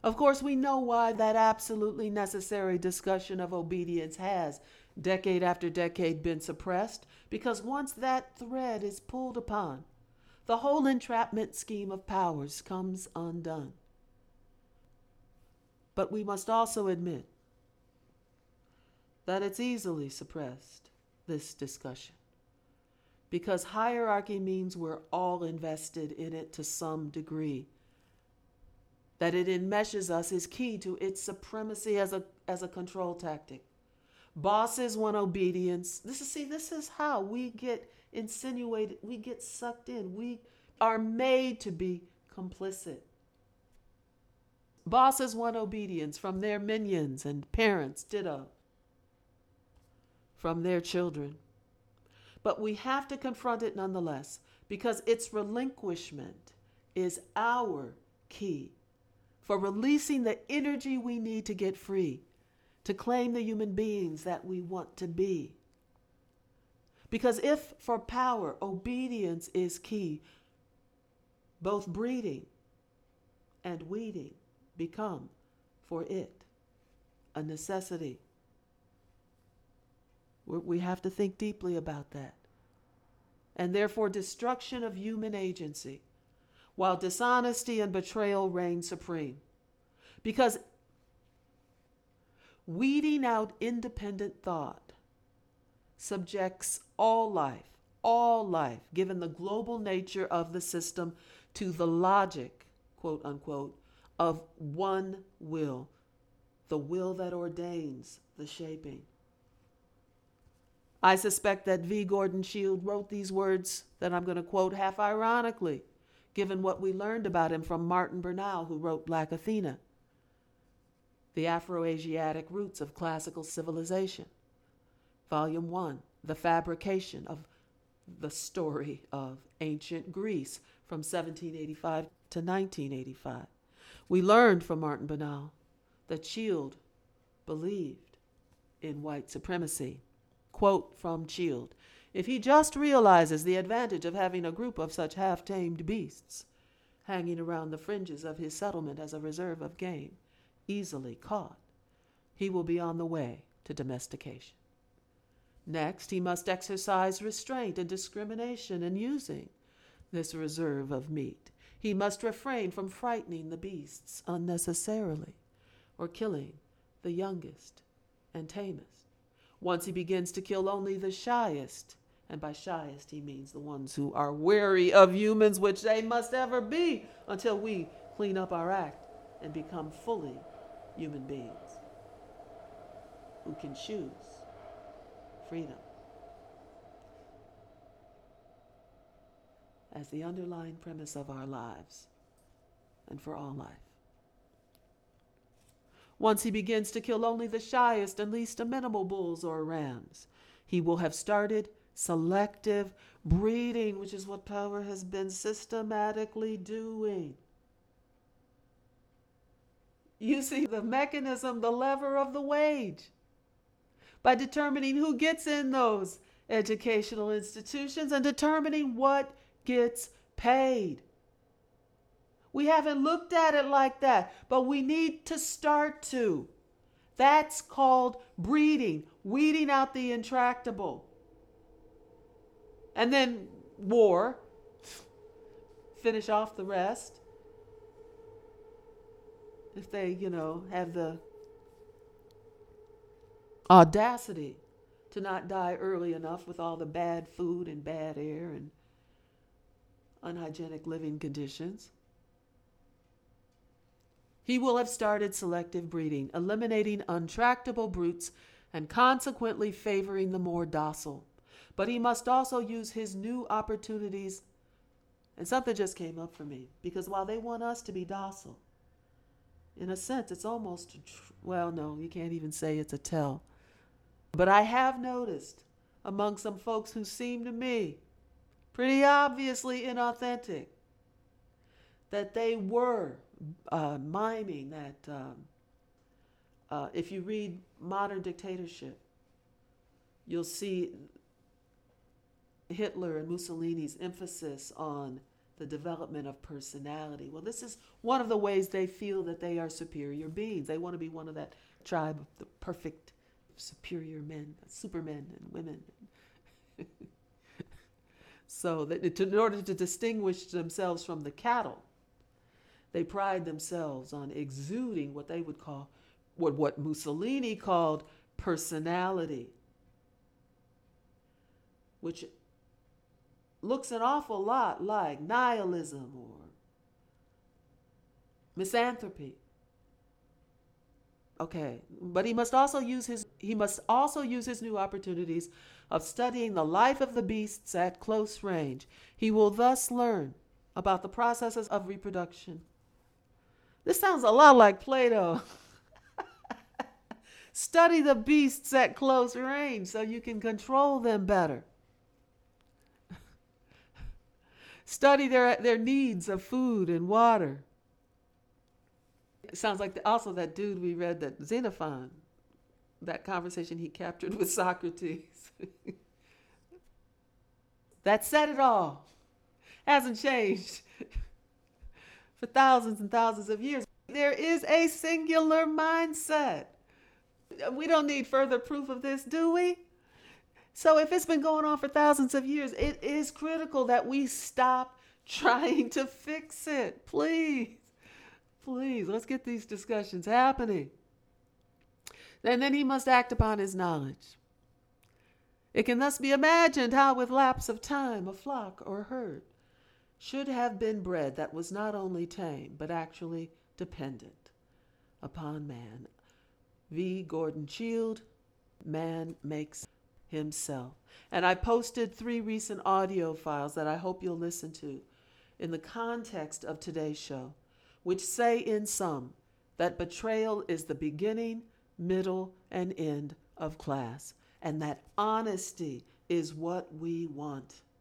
Of course, we know why that absolutely necessary discussion of obedience has, decade after decade, been suppressed, because once that thread is pulled upon, the whole entrapment scheme of powers comes undone. But we must also admit that it's easily suppressed, this discussion, because hierarchy means we're all invested in it to some degree. That it enmeshes us is key to its supremacy as a control tactic. Bosses want obedience. This is how we get insinuated, we get sucked in. We are made to be complicit. Bosses want obedience from their minions, and parents ditto from their children. But we have to confront it nonetheless, because its relinquishment is our key for releasing the energy we need to get free, to claim the human beings that we want to be. Because if for power, obedience is key, both breeding and weeding become, for it, a necessity. We have to think deeply about that. And therefore, destruction of human agency, while dishonesty and betrayal reign supreme. Because weeding out independent thought subjects all life, given the global nature of the system, to the logic, quote unquote, of one will, the will that ordains the shaping. I suspect that V. Gordon Shield wrote these words that I'm going to quote half ironically, given what we learned about him from Martin Bernal, who wrote Black Athena, The Afro-Asiatic Roots of Classical Civilization, Volume 1, The Fabrication of the Story of Ancient Greece from 1785 to 1985. We learned from Martin Bernal that Shield believed in white supremacy. Quote from Shield: "If he just realizes the advantage of having a group of such half-tamed beasts hanging around the fringes of his settlement as a reserve of game, easily caught, he will be on the way to domestication. Next, he must exercise restraint and discrimination in using this reserve of meat. He must refrain from frightening the beasts unnecessarily or killing the youngest and tamest. Once he begins to kill only the shyest, and by shyest he means the ones who are wary of humans, which they must ever be until we clean up our act and become fully human beings who can choose freedom as the underlying premise of our lives and for all life. Once he begins to kill only the shyest and least amenable bulls or rams, he will have started selective breeding, which is what power has been systematically doing. You see the mechanism, the lever of the wage, by determining who gets in those educational institutions and determining what gets paid. We haven't looked at it like that, but we need to start to. That's called breeding, weeding out the intractable. And then war, finish off the rest. If they, have the audacity to not die early enough with all the bad food and bad air and unhygienic living conditions. He will have started selective breeding, eliminating untractable brutes and consequently favoring the more docile. But he must also use his new opportunities. And something just came up for me, because while they want us to be docile, in a sense, it's almost, no, you can't even say it's a tell. But I have noticed among some folks who seem to me pretty obviously inauthentic that they were miming that if you read Modern Dictatorship, you'll see Hitler and Mussolini's emphasis on the development of personality. Well, this is one of the ways they feel that they are superior beings. They want to be one of that tribe of the perfect superior men, supermen and women. So that in order to distinguish themselves from the cattle, they pride themselves on exuding what they would call, what Mussolini called personality, which looks an awful lot like nihilism or misanthropy. Okay, but he must also use his new opportunities of studying the life of the beasts at close range. He will thus learn about the processes of reproduction. This sounds a lot like Plato. Study the beasts at close range so you can control them better. Study their needs of food and water. It sounds like also that dude we read, that Xenophon, that conversation he captured with Socrates. That said it all. Hasn't changed for thousands and thousands of years. There is a singular mindset. We don't need further proof of this, do we? So if it's been going on for thousands of years, it is critical that we stop trying to fix it. Please, let's get these discussions happening. And then he must act upon his knowledge. It can thus be imagined how, with lapse of time, a flock or herd should have been bred that was not only tame, but actually dependent upon man. V. Gordon Childe, Man Makes Himself. And I posted 3 recent audio files that I hope you'll listen to in the context of today's show, which say in sum that betrayal is the beginning, middle, and end of class, and that honesty is what we want.